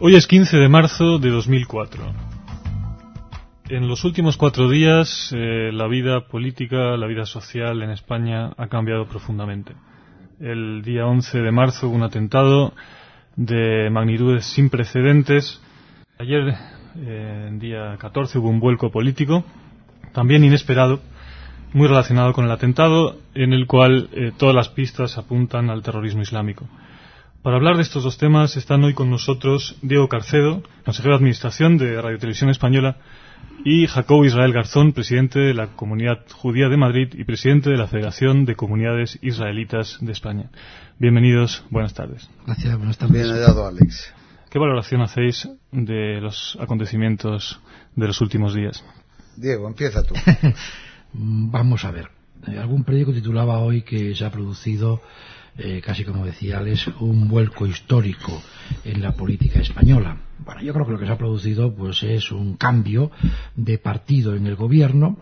Hoy es 15 de marzo de 2004. En los últimos 4 días, la vida política, la vida social en España ha cambiado profundamente. El día 11 de marzo hubo un atentado de magnitudes sin precedentes. Ayer, día 14, hubo un vuelco político, también inesperado, muy relacionado con el atentado, en el cual todas las pistas apuntan al terrorismo islámico. Para hablar de estos dos temas están hoy con nosotros Diego Carcedo, consejero de Administración de Radio Televisión Española, y Jacobo Israel Garzón, presidente de la Comunidad Judía de Madrid y presidente de la Federación de Comunidades Israelitas de España. Bienvenidos, buenas tardes. Gracias, buenas tardes. Bien hallado, Alex. ¿Qué valoración hacéis de los acontecimientos de los últimos días? Diego, empieza tú. Vamos a ver. Algún periódico titulaba hoy que se ha producido, casi como decía Alex, un vuelco histórico en la política española. Bueno, yo creo que lo que se ha producido pues es un cambio de partido en el gobierno,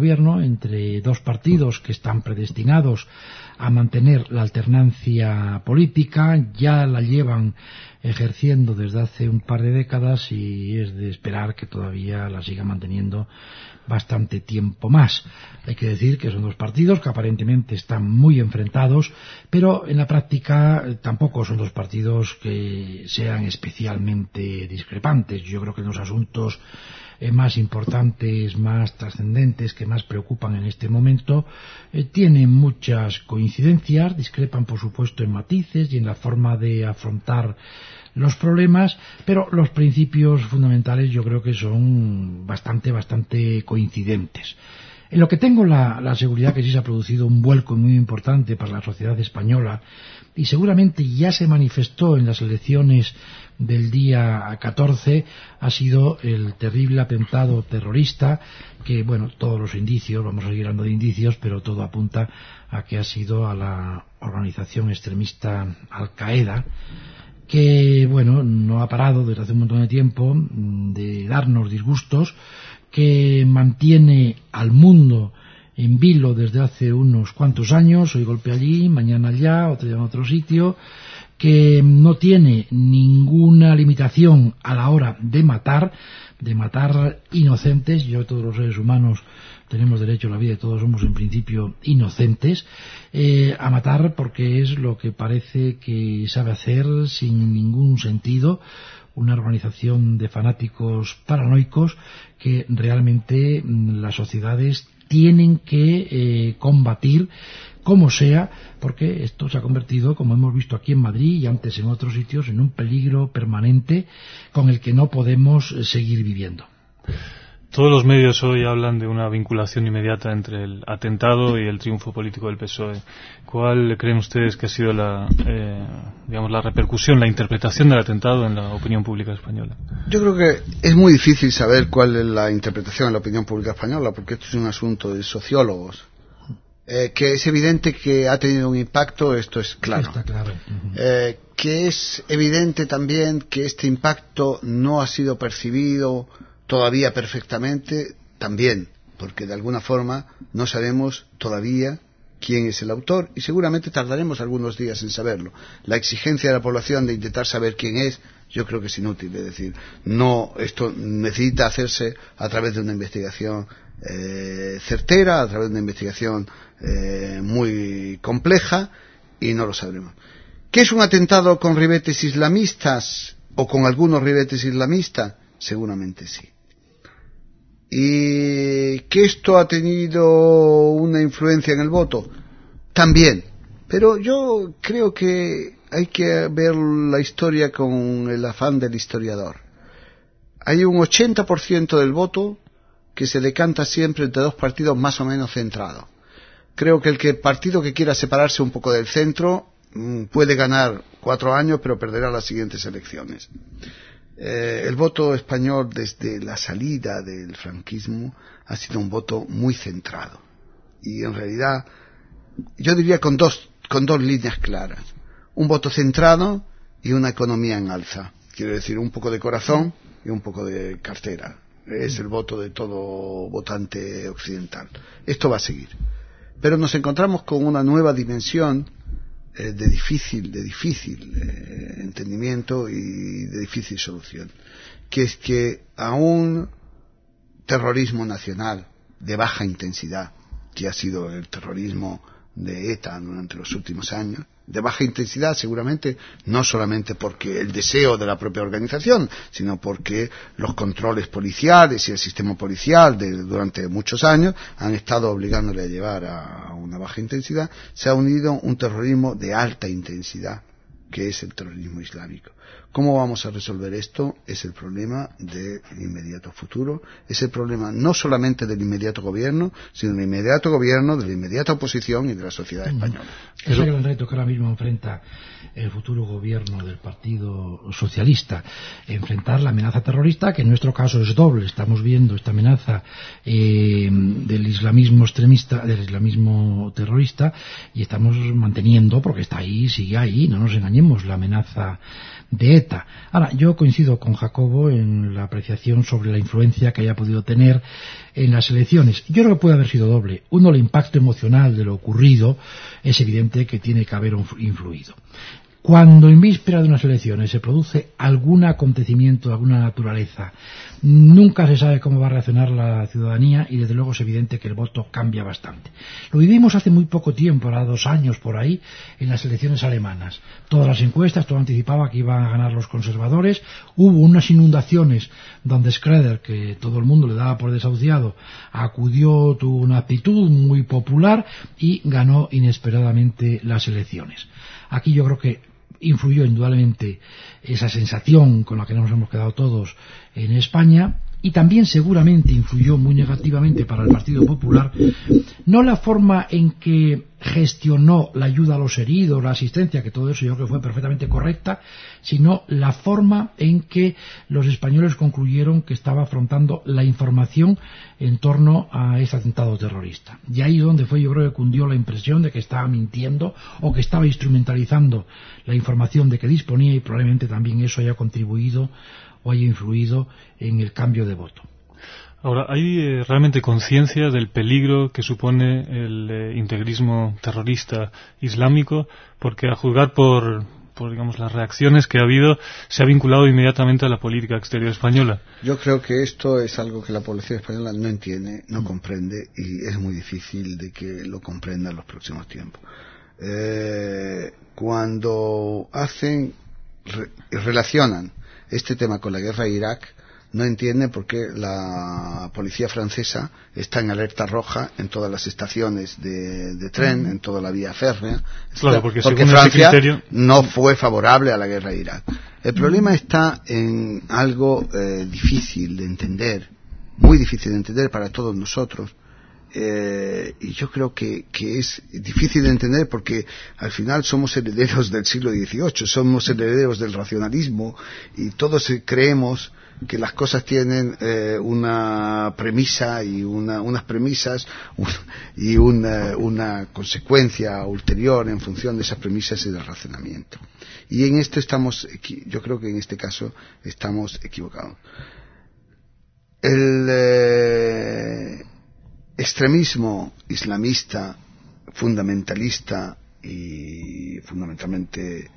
entre dos partidos que están predestinados a mantener la alternancia política, ya la llevan ejerciendo desde hace un par de décadas y es de esperar que todavía la siga manteniendo bastante tiempo más. Hay que decir que son dos partidos que aparentemente están muy enfrentados, pero en la práctica tampoco son dos partidos que sean especialmente discrepantes. Yo creo que en los asuntos más importantes, más trascendentes, que más preocupan en este momento, tienen muchas coincidencias, discrepan por supuesto en matices y en la forma de afrontar los problemas, pero los principios fundamentales yo creo que son bastante coincidentes. En lo que tengo la seguridad que sí se ha producido un vuelco muy importante para la sociedad española y seguramente ya se manifestó en las elecciones del día 14, ha sido el terrible atentado terrorista que, bueno, todos los indicios, vamos a seguir hablando de indicios, pero todo apunta a que ha sido a la organización extremista Al-Qaeda, que, bueno, no ha parado desde hace un montón de tiempo de darnos disgustos, que mantiene al mundo en vilo desde hace unos cuantos años, hoy golpe allí, mañana allá, otro día en otro sitio, que no tiene ninguna limitación a la hora de matar inocentes. Todos los seres humanos tenemos derecho a la vida y todos somos en principio inocentes, a matar porque es lo que parece que sabe hacer sin ningún sentido una organización de fanáticos paranoicos que realmente las sociedades tienen que combatir como sea, porque esto se ha convertido, como hemos visto aquí en Madrid y antes en otros sitios, en un peligro permanente con el que no podemos seguir viviendo. Todos los medios hoy hablan de una vinculación inmediata entre el atentado y el triunfo político del PSOE. ¿Cuál creen ustedes que ha sido la repercusión, la interpretación del atentado en la opinión pública española? Yo creo que es muy difícil saber cuál es la interpretación en la opinión pública española, porque esto es un asunto de sociólogos. Que es evidente que ha tenido un impacto, esto es claro. Está claro. Que es evidente también que este impacto no ha sido percibido todavía perfectamente, también, porque de alguna forma no sabemos todavía quién es el autor y seguramente tardaremos algunos días en saberlo. La exigencia de la población de intentar saber quién es, yo creo que es inútil, es decir, no, esto necesita hacerse a través de una investigación certera, a través de una investigación muy compleja, y no lo sabremos. ¿Qué es un atentado con ribetes islamistas o con algunos ribetes islamistas? Seguramente sí. ¿Y que esto ha tenido una influencia en el voto? También. Pero yo creo que hay que ver la historia con el afán del historiador. Hay un 80% del voto que se decanta siempre entre dos partidos más o menos centrados. Creo que el partido que quiera separarse un poco del centro puede ganar 4 años, pero perderá las siguientes elecciones. El voto español desde la salida del franquismo ha sido un voto muy centrado. Y en realidad, yo diría con dos líneas claras. Un voto centrado y una economía en alza. Quiero decir, un poco de corazón y un poco de cartera. Es el voto de todo votante occidental. Esto va a seguir. Pero nos encontramos con una nueva dimensión de difícil entendimiento y de difícil solución, que es que a un terrorismo nacional de baja intensidad, que ha sido el terrorismo de ETA durante los últimos años, de baja intensidad seguramente no solamente porque el deseo de la propia organización, sino porque los controles policiales y el sistema policial durante muchos años han estado obligándole a llevar a una baja intensidad, se ha unido un terrorismo de alta intensidad, que es el terrorismo islámico. ¿Cómo vamos a resolver esto? Es el problema del inmediato futuro, es el problema no solamente del inmediato gobierno, sino del inmediato gobierno, de la inmediata oposición y de la sociedad española. Es el gran reto que ahora mismo enfrenta el futuro gobierno del Partido Socialista, enfrentar la amenaza terrorista, que en nuestro caso es doble. Estamos viendo esta amenaza del islamismo extremista, del islamismo terrorista, y estamos manteniendo, porque está ahí, sigue ahí, no nos engañemos, la amenaza de ETA. Ahora, yo coincido con Jacobo en la apreciación sobre la influencia que haya podido tener en las elecciones. Yo creo que puede haber sido doble. Uno, el impacto emocional de lo ocurrido, es evidente que tiene que haber influido. Cuando en víspera de unas elecciones se produce algún acontecimiento de alguna naturaleza, nunca se sabe cómo va a reaccionar la ciudadanía y desde luego es evidente que el voto cambia bastante. Lo vivimos hace muy poco tiempo, ahora 2 años por ahí, en las elecciones alemanas. Todas las encuestas, todo anticipaba que iban a ganar los conservadores. Hubo unas inundaciones donde Schröder, que todo el mundo le daba por desahuciado, acudió, tuvo una actitud muy popular y ganó inesperadamente las elecciones. Aquí yo creo que influyó indudablemente esa sensación con la que nos hemos quedado todos en España, y también seguramente influyó muy negativamente para el Partido Popular no la forma en que gestionó la ayuda a los heridos, la asistencia, que todo eso yo creo que fue perfectamente correcta, sino la forma en que los españoles concluyeron que estaba afrontando la información en torno a ese atentado terrorista. Y ahí es donde fue, yo creo que cundió la impresión de que estaba mintiendo o que estaba instrumentalizando la información de que disponía, y probablemente también eso haya contribuido o haya influido en el cambio de voto. Ahora, ¿hay realmente conciencia del peligro que supone el integrismo terrorista islámico? Porque a juzgar por digamos las reacciones que ha habido, se ha vinculado inmediatamente a la política exterior española. Yo creo que esto es algo que la población española no entiende, no comprende, y es muy difícil de que lo comprenda en los próximos tiempos. Cuando relacionan este tema con la guerra de Irak, no entiende por qué la policía francesa está en alerta roja en todas las estaciones de tren, en toda la vía férrea. Claro, porque Francia no fue favorable a la guerra de Irak. El problema está en algo difícil de entender, muy difícil de entender para todos nosotros. Y yo creo que es difícil de entender porque al final somos herederos del siglo XVIII, somos herederos del racionalismo, y todos creemos que las cosas tienen una premisa y unas premisas y una consecuencia ulterior en función de esas premisas y del razonamiento. Y en esto yo creo que en este caso estamos equivocados. El extremismo islamista, fundamentalista y fundamentalmente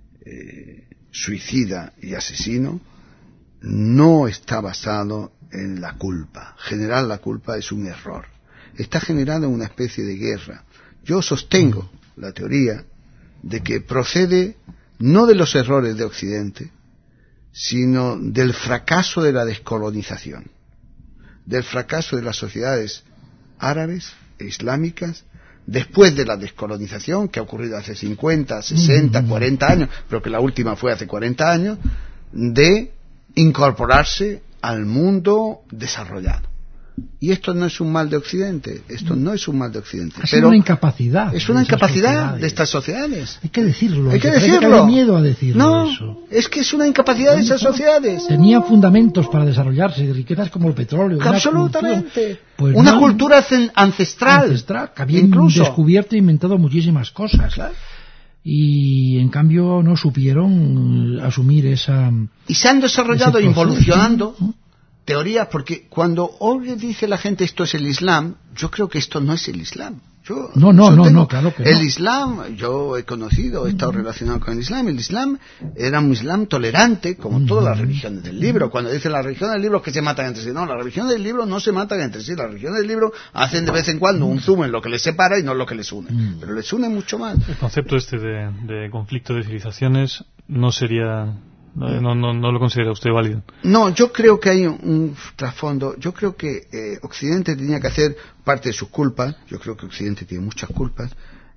suicida y asesino, no está basado en la culpa. Generar la culpa es un error. Está generado en una especie de guerra. Yo sostengo la teoría de que procede no de los errores de Occidente, sino del fracaso de la descolonización, del fracaso de las sociedades árabes e islámicas después de la descolonización, que ha ocurrido hace 50, 60, 40 años, pero que la última fue hace 40 años, de incorporarse al mundo desarrollado. Y esto no es un mal de Occidente, esto no es un mal de Occidente. Pero una incapacidad. Es una incapacidad de estas sociedades. Hay que decirlo. Hay que decirlo. Hay miedo a decirlo. No, eso. Es que es una incapacidad de esas sociedades. Tenían fundamentos para desarrollarse, de riquezas como el petróleo. Absolutamente. Pues una cultura ancestral. Que habían incluso descubierto e inventado muchísimas cosas. Claro. Y en cambio no supieron asumir esa. Y se han desarrollado involucionando teorías, porque cuando hoy dice la gente esto es el Islam, yo creo que esto no es el Islam. No, claro que no. El Islam, yo he conocido, he estado relacionado con el Islam era un Islam tolerante, como todas las religiones del libro. Cuando dicen las religiones del libro que se matan entre sí, no, las religiones del libro no se matan entre sí, las religiones del libro hacen de vez en cuando un zoom en lo que les separa y no en lo que les une, pero les une mucho más. El concepto de conflicto de civilizaciones no sería... No lo considera usted válido. No, yo creo que hay un trasfondo. Yo creo que Occidente tenía que hacer parte de sus culpas. Yo creo que Occidente tiene muchas culpas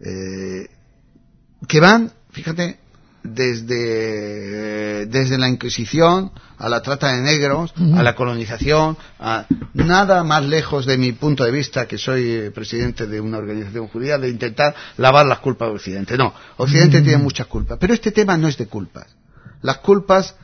que van, fíjate, desde la Inquisición a la trata de negros, a la colonización, a nada más lejos de mi punto de vista, que soy presidente de una organización judía, de intentar lavar las culpas de Occidente. No, Occidente tiene muchas culpas, pero este tema no es de culpas. Las culpas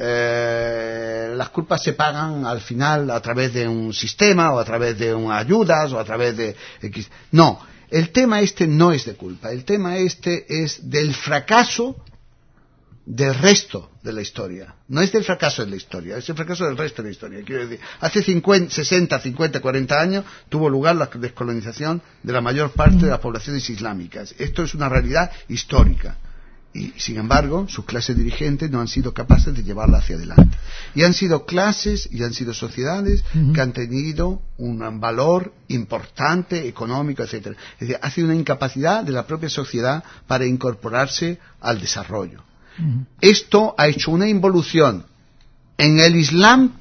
se pagan al final a través de un sistema o a través de ayudas o a través de X. No, el tema este no es de culpa. El tema este es del fracaso del resto de la historia. No es del fracaso de la historia, es el fracaso del resto de la historia. Quiero decir, hace 60, 50, 40 años tuvo lugar la descolonización de la mayor parte de las poblaciones islámicas. Esto es una realidad histórica. Y, sin embargo, sus clases dirigentes no han sido capaces de llevarla hacia adelante. Y han sido clases y han sido sociedades que han tenido un valor importante, económico, etcétera. Es decir, ha sido una incapacidad de la propia sociedad para incorporarse al desarrollo. Esto ha hecho una involución en el Islam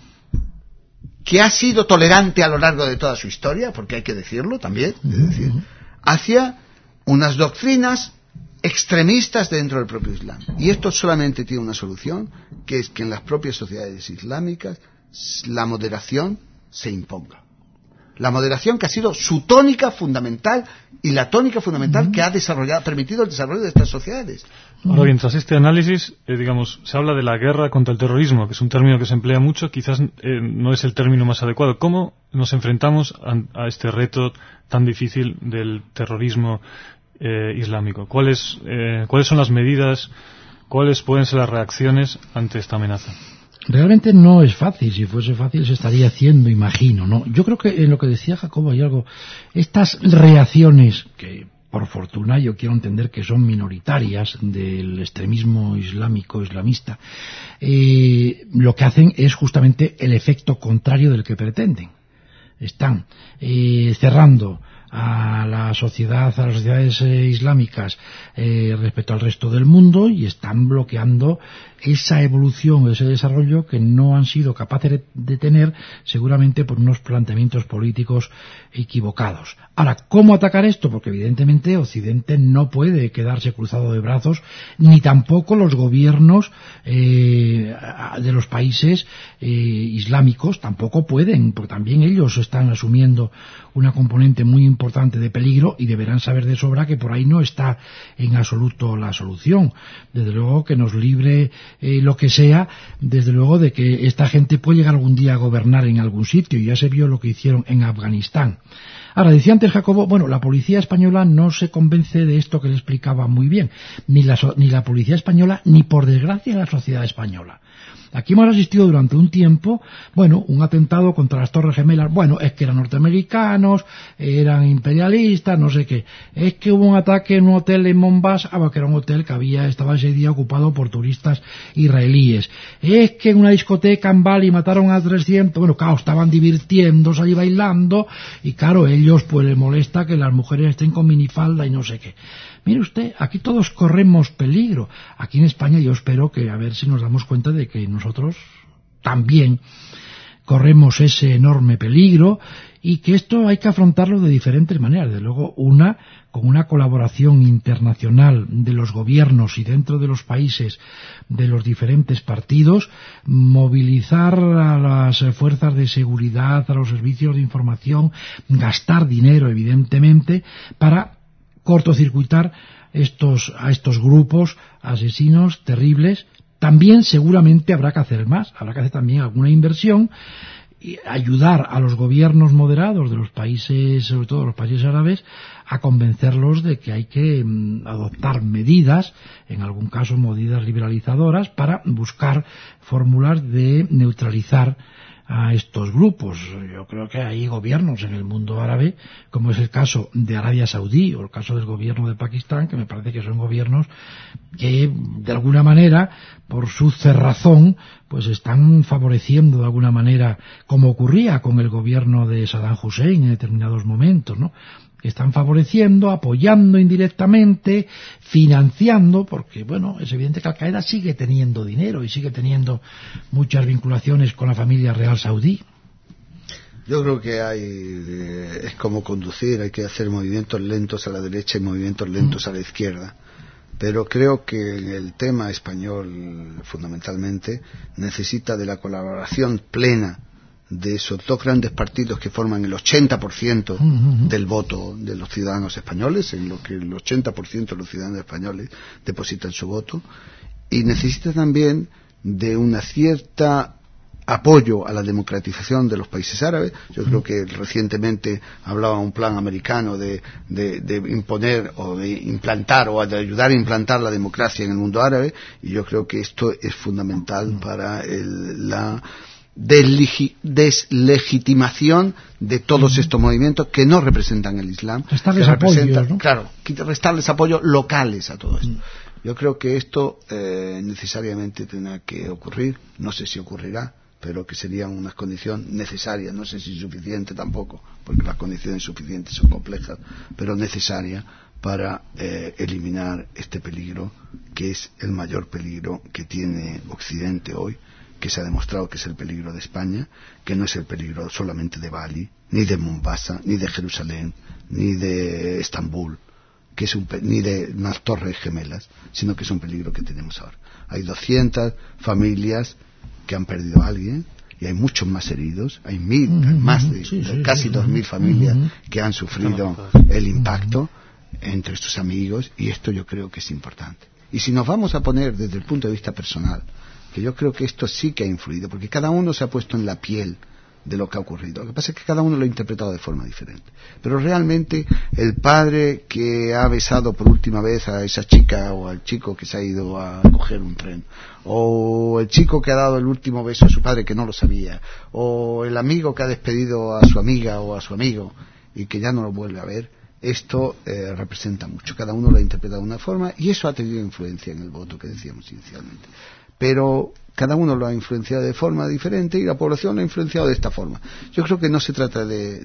que ha sido tolerante a lo largo de toda su historia, porque hay que decirlo también, es decir, hacia unas doctrinas extremistas dentro del propio Islam. Y esto solamente tiene una solución, que es que en las propias sociedades islámicas la moderación se imponga. La moderación que ha sido su tónica fundamental y la tónica fundamental que ha permitido el desarrollo de estas sociedades. Ahora bien, tras este análisis, se habla de la guerra contra el terrorismo, que es un término que se emplea mucho, quizás no es el término más adecuado. ¿Cómo nos enfrentamos a este reto tan difícil del terrorismo islámico? ¿Cuáles son las medidas, cuáles pueden ser las reacciones ante esta amenaza? Realmente no es fácil. Si fuese fácil se estaría haciendo, imagino, ¿no? Yo creo que en lo que decía Jacobo hay algo. Estas reacciones que, por fortuna, yo quiero entender que son minoritarias del extremismo islamista, lo que hacen es justamente el efecto contrario del que pretenden. Están cerrando a las sociedades islámicas respecto al resto del mundo y están bloqueando esa evolución, ese desarrollo que no han sido capaces de tener seguramente por unos planteamientos políticos equivocados. Ahora, ¿cómo atacar esto? Porque evidentemente Occidente no puede quedarse cruzado de brazos, ni tampoco los gobiernos de los países islámicos tampoco pueden, porque también ellos están asumiendo una componente muy importante de peligro y deberán saber de sobra que por ahí no está en absoluto la solución. Desde luego que nos libre lo que sea, desde luego de que esta gente puede llegar algún día a gobernar en algún sitio, y ya se vio lo que hicieron en Afganistán. Ahora, decía antes Jacobo, la policía española no se convence de esto que le explicaba muy bien, ni la policía española, ni por desgracia la sociedad española. Aquí hemos asistido durante un tiempo, un atentado contra las Torres Gemelas. Es que eran norteamericanos, eran imperialistas, no sé qué. Es que hubo un ataque en un hotel en Mombasa, que era un hotel que estaba ese día ocupado por turistas israelíes. Es que en una discoteca en Bali mataron a 300, claro, estaban divirtiéndose allí bailando, y claro, ellos pues les molesta que las mujeres estén con minifalda y no sé qué. Mire usted, aquí todos corremos peligro. Aquí en España yo espero que a ver si nos damos cuenta de que nosotros también corremos ese enorme peligro y que esto hay que afrontarlo de diferentes maneras. Desde luego, con una colaboración internacional de los gobiernos y dentro de los países de los diferentes partidos, movilizar a las fuerzas de seguridad, a los servicios de información, gastar dinero, evidentemente, para cortocircuitar a estos grupos asesinos terribles. También seguramente habrá que hacer más, habrá que hacer también alguna inversión y ayudar a los gobiernos moderados de los países, sobre todo los países árabes, a convencerlos de que hay que adoptar medidas, en algún caso medidas liberalizadoras, para buscar fórmulas de neutralizar a estos grupos. Yo creo que hay gobiernos en el mundo árabe, como es el caso de Arabia Saudí o el caso del gobierno de Pakistán, que me parece que son gobiernos que de alguna manera, por su cerrazón, pues están favoreciendo de alguna manera, como ocurría con el gobierno de Saddam Hussein en determinados momentos, ¿no? Están favoreciendo, apoyando indirectamente, financiando, porque bueno, es evidente que Al-Qaeda sigue teniendo dinero y sigue teniendo muchas vinculaciones con la familia real saudí. Yo creo que es como conducir, hay que hacer movimientos lentos a la derecha y movimientos lentos a la izquierda. Pero creo que en el tema español, fundamentalmente, necesita de la colaboración plena de esos dos grandes partidos que forman el 80% del voto de los ciudadanos españoles, en lo que el 80% de los ciudadanos españoles depositan su voto, y necesita también de una cierta apoyo a la democratización de los países árabes. Yo creo que recientemente hablaba un plan americano de imponer o de implantar o de ayudar a implantar la democracia en el mundo árabe, y yo creo que esto es fundamental para la deslegitimación de todos estos movimientos que no representan el Islam, restarles apoyos, ¿no? Claro, restarles apoyos locales a todo esto. Yo creo que esto necesariamente tendrá que ocurrir, no sé si ocurrirá, pero que sería una condición necesaria, no sé si suficiente tampoco, porque las condiciones suficientes son complejas, pero necesaria para eliminar este peligro, que es el mayor peligro que tiene Occidente hoy, que se ha demostrado que es el peligro de España, que no es el peligro solamente de Bali, ni de Mombasa, ni de Jerusalén, ni de Estambul, que es ni de unas torres gemelas, sino que es un peligro que tenemos ahora. Hay 200 familias que han perdido a alguien, y hay muchos más heridos, hay más de casi 2.000 familias que han sufrido el impacto entre estos amigos, y esto yo creo que es importante. Y si nos vamos a poner desde el punto de vista personal, que yo creo que esto sí que ha influido, porque cada uno se ha puesto en la piel de lo que ha ocurrido. Lo que pasa es que cada uno lo ha interpretado de forma diferente. Pero realmente el padre que ha besado por última vez a esa chica o al chico que se ha ido a coger un tren, o el chico que ha dado el último beso a su padre que no lo sabía, o el amigo que ha despedido a su amiga o a su amigo y que ya no lo vuelve a ver, esto representa mucho. Cada uno lo ha interpretado de una forma, y eso ha tenido influencia en el voto que decíamos inicialmente. Pero cada uno lo ha influenciado de forma diferente y la población lo ha influenciado de esta forma. Yo creo que no se trata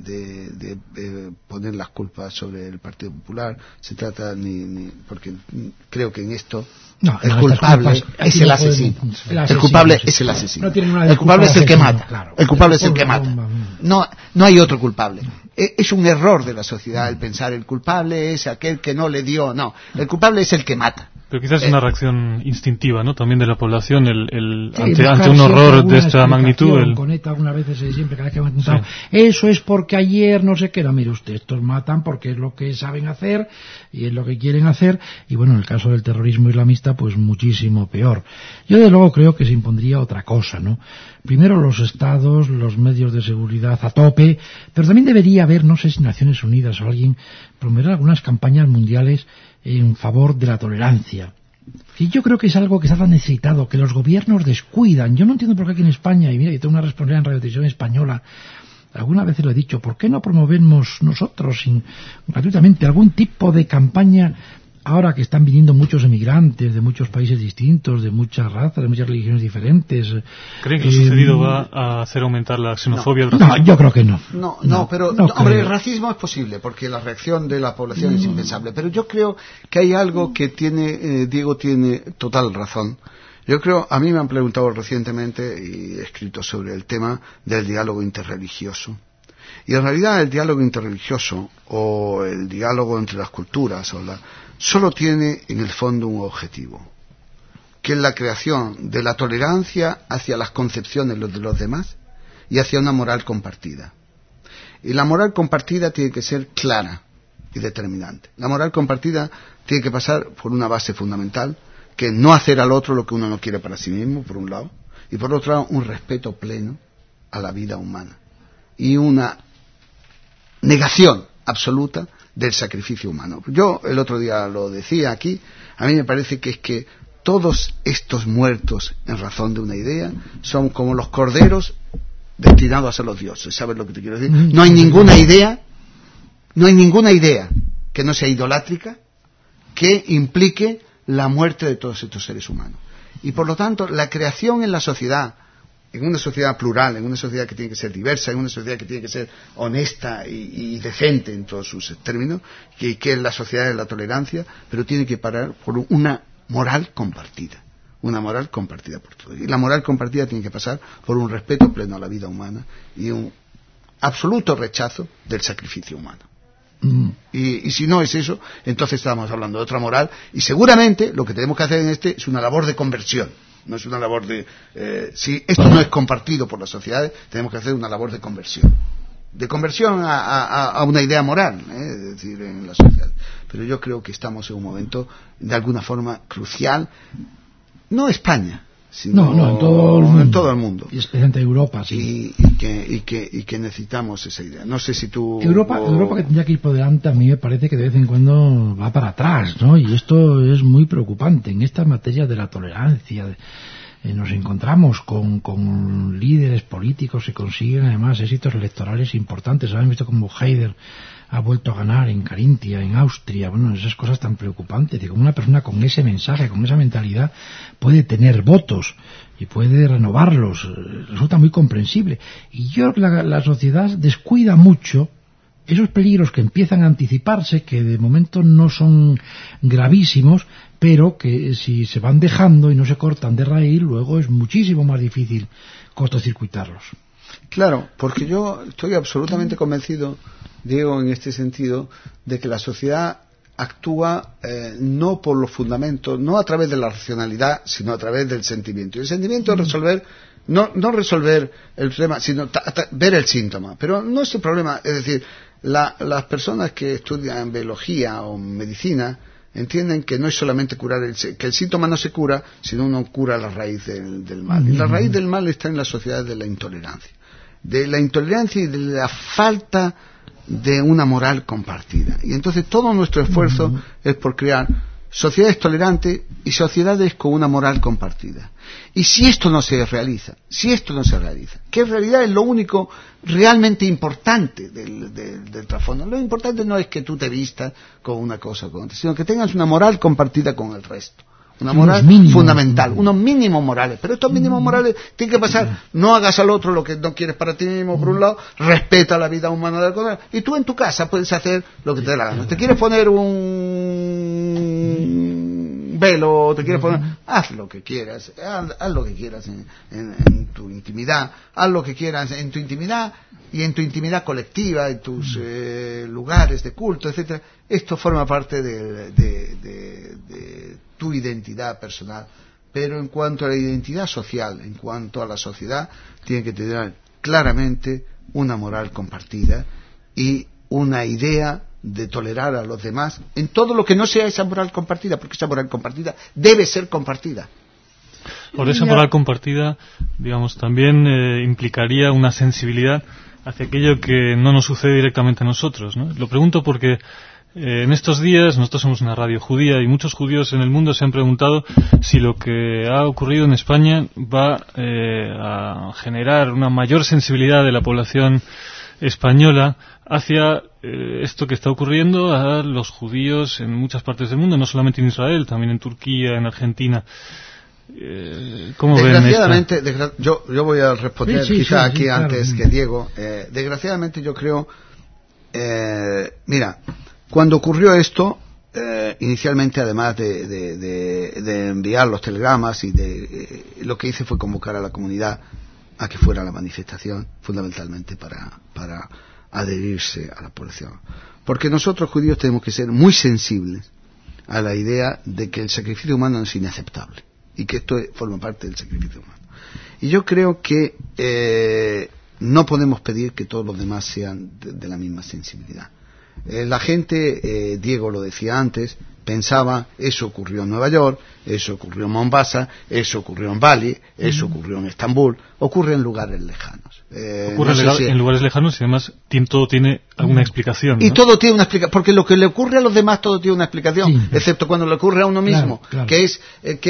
de poner las culpas sobre el Partido Popular, se trata porque creo que en esto el culpable es el asesino. El culpable es el asesino. El culpable es el que mata. El culpable es el que mata. No hay otro culpable. Es un error de la sociedad el pensar el culpable es aquel que no le dio. No, el culpable es el que mata. Pero quizás es una reacción instintiva, ¿no? También de la población, ante un horror de esta magnitud. Conecta algunas veces, siempre, cada vez que me han contado, eso es porque ayer no sé qué era. Mire usted, estos matan porque es lo que saben hacer y es lo que quieren hacer. Y bueno, en el caso del terrorismo islamista, pues muchísimo peor. Yo de luego creo que se impondría otra cosa, ¿no? Primero los estados, los medios de seguridad a tope, pero también debería haber, no sé si Naciones Unidas o alguien, promover algunas campañas mundiales en favor de la tolerancia. Y yo creo que es algo que se ha necesitado, que los gobiernos descuidan. Yo no entiendo por qué aquí en España, y mira, yo tengo una responsabilidad en Radio Televisión Española, algunas veces lo he dicho, ¿por qué no promovemos nosotros gratuitamente algún tipo de campaña, ahora que están viniendo muchos emigrantes de muchos países distintos, de muchas razas, de muchas religiones diferentes? ¿Creen que lo sucedido va a hacer aumentar la xenofobia? No, yo creo que no. Pero hombre, el racismo es posible, porque la reacción de la población es impensable. Pero yo creo que hay algo que Diego tiene total razón. Yo creo, a mí me han preguntado recientemente, y he escrito sobre el tema del diálogo interreligioso. Y en realidad el diálogo interreligioso, o el diálogo entre las culturas, solo tiene en el fondo un objetivo, que es la creación de la tolerancia hacia las concepciones de los demás y hacia una moral compartida. Y la moral compartida tiene que ser clara y determinante. La moral compartida tiene que pasar por una base fundamental, que es no hacer al otro lo que uno no quiere para sí mismo, por un lado, y por otro lado un respeto pleno a la vida humana y una negación absoluta del sacrificio humano. Yo el otro día lo decía aquí, a mí me parece que es que todos estos muertos en razón de una idea son como los corderos destinados a ser los dioses. ¿Sabes lo que te quiero decir? No hay ninguna idea que no sea idolátrica que implique la muerte de todos estos seres humanos. Y por lo tanto, la creación en la sociedad, en una sociedad plural, en una sociedad que tiene que ser diversa, en una sociedad que tiene que ser honesta y decente en todos sus términos, que es la sociedad de la tolerancia, pero tiene que parar por una moral compartida. Una moral compartida por todos. Y la moral compartida tiene que pasar por un respeto pleno a la vida humana y un absoluto rechazo del sacrificio humano. Y si no es eso, entonces estamos hablando de otra moral, y seguramente lo que tenemos que hacer en es una labor de conversión. No es una labor de... si esto no es compartido por las sociedades, tenemos que hacer una labor de conversión. De conversión a una idea moral, es decir, en la sociedad. Pero yo creo que estamos en un momento, de alguna forma, crucial. No España, sino en todo el mundo. Y especialmente Europa, sí. Y que necesitamos esa idea. No sé si tú... Europa que tendría que ir por delante, a mí me parece que de vez en cuando va para atrás, ¿no? Y esto es muy preocupante. En esta materia de la tolerancia, nos encontramos con líderes políticos que consiguen además éxitos electorales importantes. ¿Han visto cómo Haider ha vuelto a ganar en Carintia, en Austria? Bueno, esas cosas tan preocupantes. Y como una persona con ese mensaje, con esa mentalidad, puede tener votos y puede renovarlos, resulta muy comprensible. Y yo creo que la sociedad descuida mucho esos peligros que empiezan a anticiparse, que de momento no son gravísimos, pero que si se van dejando y no se cortan de raíz, luego es muchísimo más difícil cortocircuitarlos. Claro, porque yo estoy absolutamente convencido, Diego, en este sentido, de que la sociedad actúa no por los fundamentos, no a través de la racionalidad, sino a través del sentimiento. Y el sentimiento es resolver, no resolver el problema, sino ver el síntoma. Pero no es el problema, es decir, las personas que estudian biología o medicina entienden que no es solamente curar que el síntoma no se cura, sino uno cura la raíz del mal. Y la raíz del mal está en la sociedad de la intolerancia y de la falta de una moral compartida. Y entonces todo nuestro esfuerzo es por crear sociedades tolerantes y sociedades con una moral compartida. Y si esto no se realiza, que en realidad es lo único realmente importante del trasfondo. Lo importante no es que tú te vistas con una cosa o con otra, sino que tengas una moral compartida con el resto. Una moral fundamental, unos mínimos morales. Pero estos mínimos morales tienen que pasar. No hagas al otro lo que no quieres para ti mismo, por un lado, respeta la vida humana del otro. Y tú en tu casa puedes hacer lo que te dé la gana. ¿Te quieres poner un velo? ¿Te quieres poner? Haz lo que quieras. Haz lo que quieras en tu intimidad. Haz lo que quieras en tu intimidad y en tu intimidad colectiva, en tus lugares de culto, etcétera. Esto forma parte de tu identidad personal, pero en cuanto a la identidad social, en cuanto a la sociedad, tiene que tener claramente una moral compartida y una idea de tolerar a los demás en todo lo que no sea esa moral compartida, porque esa moral compartida debe ser compartida. Por esa moral compartida, digamos, también implicaría una sensibilidad hacia aquello que no nos sucede directamente a nosotros, ¿no? Lo pregunto porque en estos días nosotros somos una radio judía y muchos judíos en el mundo se han preguntado si lo que ha ocurrido en España va a generar una mayor sensibilidad de la población española hacia esto que está ocurriendo a los judíos en muchas partes del mundo, no solamente en Israel, también en Turquía, en Argentina. ¿Cómo desgraciadamente, yo voy a responder quizá aquí claro, antes que Diego. Desgraciadamente yo creo, mira, cuando ocurrió esto, inicialmente además de enviar los telegramas y lo que hice fue convocar a la comunidad a que fuera a la manifestación, fundamentalmente para adherirse a la población. Porque nosotros judíos tenemos que ser muy sensibles a la idea de que el sacrificio humano es inaceptable y que esto forma parte del sacrificio humano. Y yo creo que no podemos pedir que todos los demás sean de la misma sensibilidad. La gente, Diego lo decía antes, pensaba, eso ocurrió en Nueva York, eso ocurrió en Mombasa, eso ocurrió en Bali, eso ocurrió en Estambul, ocurre en lugares lejanos. Ocurre en lugares lejanos y además todo tiene alguna explicación, ¿no? Y todo tiene una explicación, porque lo que le ocurre a los demás todo tiene una explicación, excepto cuando le ocurre a uno mismo, claro. que es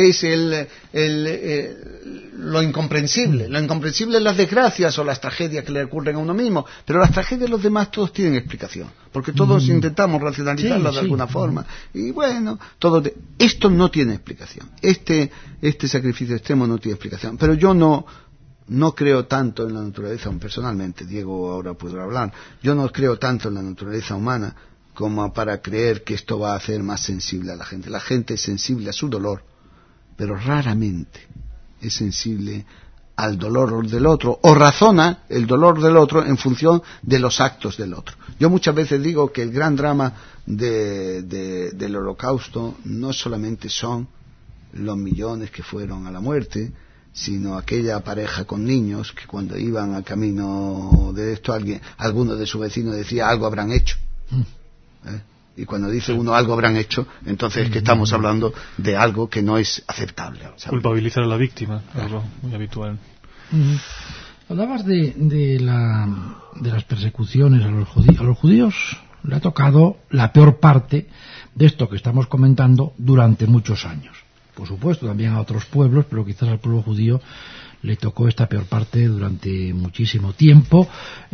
lo incomprensible. Lo incomprensible es las desgracias o las tragedias que le ocurren a uno mismo, pero las tragedias de los demás todos tienen explicación, porque todos intentamos racionalizarlas de alguna forma. Y bueno, esto no tiene explicación. Este sacrificio extremo no tiene explicación. Pero yo no creo tanto en la naturaleza, personalmente, Diego ahora podrá hablar, yo no creo tanto en la naturaleza humana como para creer que esto va a hacer más sensible a la gente. La gente es sensible a su dolor, pero raramente es sensible al dolor del otro, o razona el dolor del otro en función de los actos del otro. Yo muchas veces digo que el gran drama del Holocausto no solamente son los millones que fueron a la muerte, sino aquella pareja con niños que cuando iban a camino de esto, alguno de sus vecinos decía algo habrán hecho. Y cuando dice uno algo habrán hecho, entonces es que estamos hablando de algo que no es aceptable. ¿Sabes? Culpabilizar a la víctima, algo muy habitual. Hablabas de las persecuciones a los judíos. Le ha tocado la peor parte de esto que estamos comentando durante muchos años. Por supuesto, también a otros pueblos, pero quizás al pueblo judío le tocó esta peor parte durante muchísimo tiempo.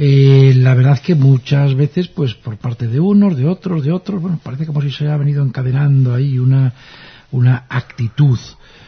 La verdad que muchas veces, pues por parte de unos, de otros, bueno, parece como si se ha venido encadenando ahí una actitud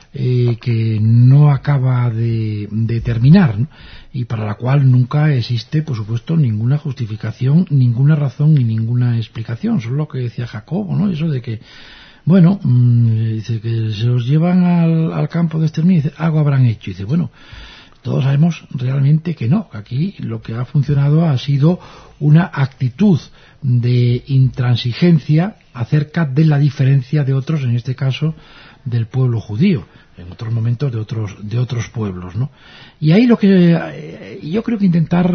que no acaba de terminar, ¿no? Y para la cual nunca existe, por supuesto, ninguna justificación, ninguna razón ni ninguna explicación. Eso es lo que decía Jacobo, ¿no? Eso de que bueno, dice que se los llevan al campo de exterminio, dice, algo habrán hecho. Dice, bueno, todos sabemos realmente que no, que aquí lo que ha funcionado ha sido una actitud de intransigencia acerca de la diferencia de otros, en este caso del pueblo judío, en otros momentos de otros pueblos, ¿no? Y ahí lo que yo creo que intentar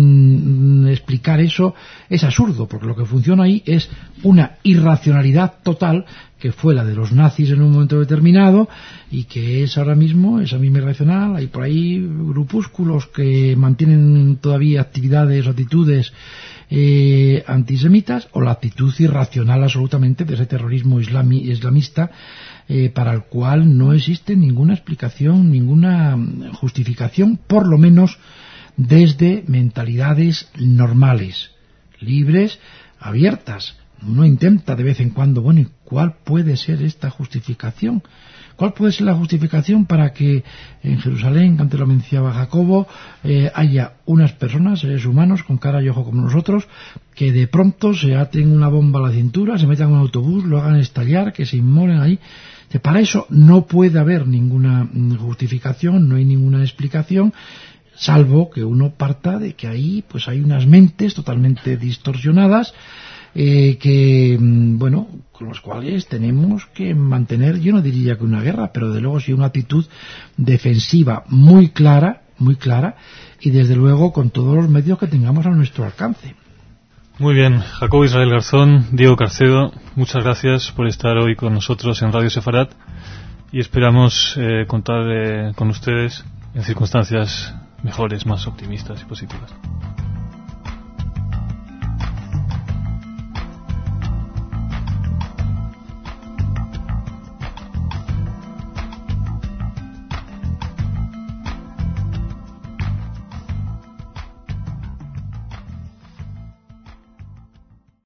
explicar eso es absurdo, porque lo que funciona ahí es una irracionalidad total, que fue la de los nazis en un momento determinado, y que es ahora mismo esa misma irracional. Hay por ahí grupúsculos que mantienen todavía actividades, actitudes antisemitas, o la actitud irracional absolutamente de ese terrorismo islamista, para el cual no existe ninguna explicación, ninguna justificación, por lo menos desde mentalidades normales, libres, abiertas. Uno intenta de vez en cuando, bueno, ¿y cuál puede ser esta justificación? ¿Cuál puede ser la justificación para que en Jerusalén, que antes lo mencionaba Jacobo, haya unas personas, seres humanos, con cara y ojo como nosotros, que de pronto se aten una bomba a la cintura, se metan en un autobús, lo hagan estallar, que se inmolen ahí? Para eso no puede haber ninguna justificación, no hay ninguna explicación, salvo que uno parta de que ahí pues hay unas mentes totalmente distorsionadas, que bueno, con los cuales tenemos que mantener, yo no diría que una guerra, pero de luego sí una actitud defensiva muy clara, y desde luego con todos los medios que tengamos a nuestro alcance. Muy bien, Jacobo Israel Garzón, Diego Carcedo, muchas gracias por estar hoy con nosotros en Radio Sefarat, y esperamos contar con ustedes en circunstancias mejores, más optimistas y positivas.